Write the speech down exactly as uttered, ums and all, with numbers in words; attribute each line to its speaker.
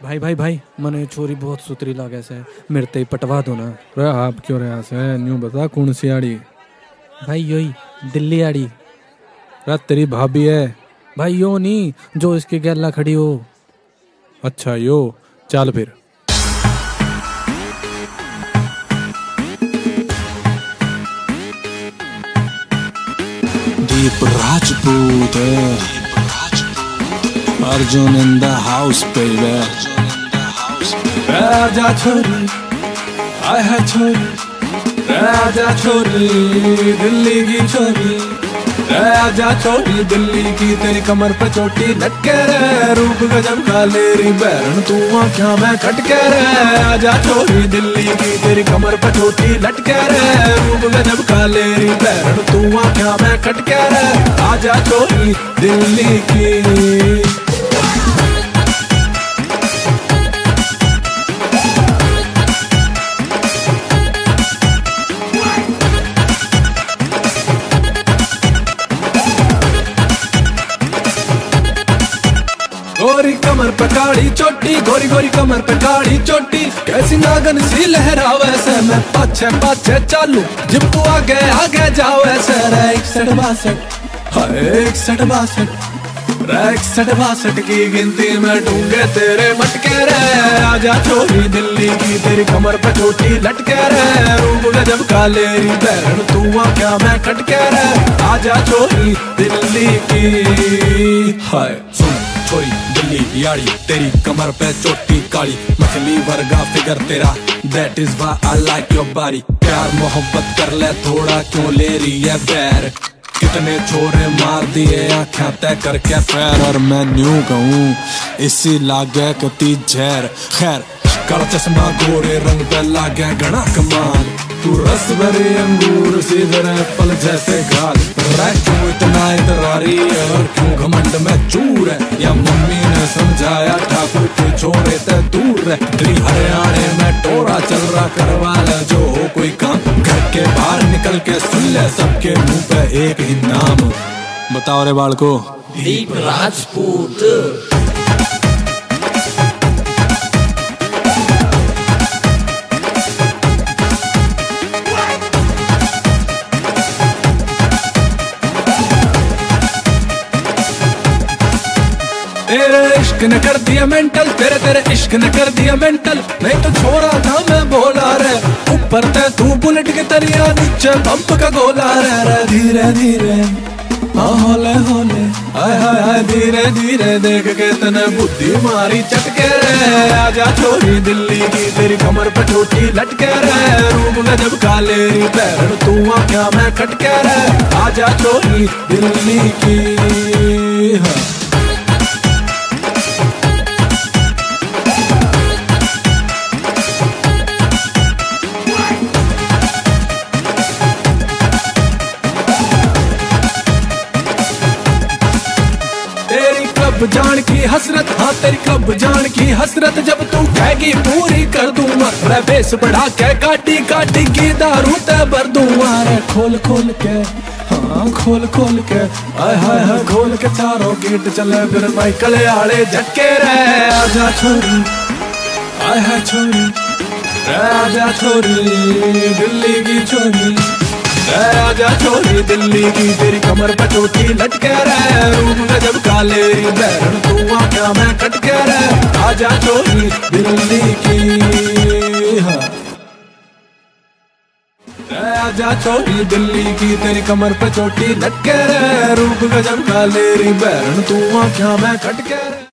Speaker 1: भाई भाई भाई मने छोरी बहुत सुतरी लागे से मेरे ते ही पटवा दो ना।
Speaker 2: रे आप क्यों रहा से न्यू बता कौन सी आड़ी?
Speaker 1: भाई यो ही दिल्ली आड़ी।
Speaker 2: रे तेरी भाभी है?
Speaker 1: भाई यो नहीं जो इसके गैला खड़ी हो।
Speaker 2: अच्छा यो, चल फिर।
Speaker 3: Deep Rajput, Arjun in the house, baby.
Speaker 2: राजा छोरी, आय है छोरी, राजा छोरी, दिल्ली की छोरी, राजा छोरी, दिल्ली की तेरी कमर पे चोटी लटके रे, रूप गजब का लेरी बैरन तू आँखा में खटके रे, राजा छोरी, दिल्ली की तेरी कमर पे चोटी लटके रे, रूप गजब का लेरी बैरन तू आँखा में खटके रे, राजा छोरी, दिल्ली की। गोरी कमर पे काली चोटी, गोरी गोरी कमर पे काली चोटी, कैसी नागन सी लहरावे से, मैं पाछे पाछे चालू जब तू आगे आगे जाओ ऐसे, रे इकसठ बासठ, हाय इकसठ बासठ, रे इकसठ बासठ की गिनती में डूंगे तेरे मटके रे, आजा छोरी दिल्ली की तेरी कमर पे चोटी लटके रे, रूप गजब का लेरी बैरन तू आँखा में खटके रे, आजा छोरी दिल्ली की। हाय सुन छोरी दिल्ली यारी, तेरी कमर पे चोटी काली, मछली वर्गा फिगर तेरा, that is why I like your body, प्यार मोहब्बत कर ले थोड़ा क्यों ले रही है बैर, कितने छोरे मार दिए आँखें तय करके पैर, और मैं न्यू कहूँ इसी लागे कती झेर, खैर काला चश्मा गोरे रंग पे लागे घना कमाल, तू रस भरे अंगूर सीधे पल जैसे गाल, क्यों इतना इतरारी है और क्यों घमंड में चूर है, या मम्मी ने समझाया ठाकुर के छोरे ते दूर है, तेरी हरियाणे में टोरा चल रहा करवा ले जो हो कोई काम, घर के बाहर निकल के सुन ले सबके मुंह पे एक ही नाम, बताओ रे बालको।
Speaker 1: दीप राजपूत।
Speaker 2: तेरे इश्क ने कर दिया मेंटल, तेरे तेरे इश्क ने कर दिया मेंटल, नहीं तो छोरा था मैं बोला रे, ऊपर ते तू बुलेट के तरिया नीचे पंप का गोला रे, रे धीरे धीरे होले होले, हाय हाय हाय धीरे धीरे देख के तने बुद्धि मारी चटके रे, आजा छोरी दिल्ली की तेरी कमर पे चोटी लटके रे, रूप गजब का लेरी बैरन तू आँखा में खटके रे, आजा छोरी दिल्ली की। हाँ। क्लब जान की हसरत, हाँ तेरी क्लब जान की हसरत, जब तू कहेगी पूरी कर दूंगा, मैं बेस बढ़ा के काटी काटी की दारू ते भर दूंगा, रे खोल खोल के, हाँ खोल खोल के, आय हाय हाय खोल के चारों गेट चले फिर माइकल आले झटके रे, आजा छोरी, आय हाय छोरी, आजा छोरी दिल्ली की छोरी, आजा छोरी दिल्ली की तेरी कमर पे चोटी लटके रे, रूप गजब का लेरी बैरन तू आँखा में खटके रे, आजा छोरी दिल्ली की। हाँ। आजा छोरी दिल्ली की तेरी कमर पे चोटी लटके रे, रूप गजब का लेरी बैरन तू आँखा में खटके रे।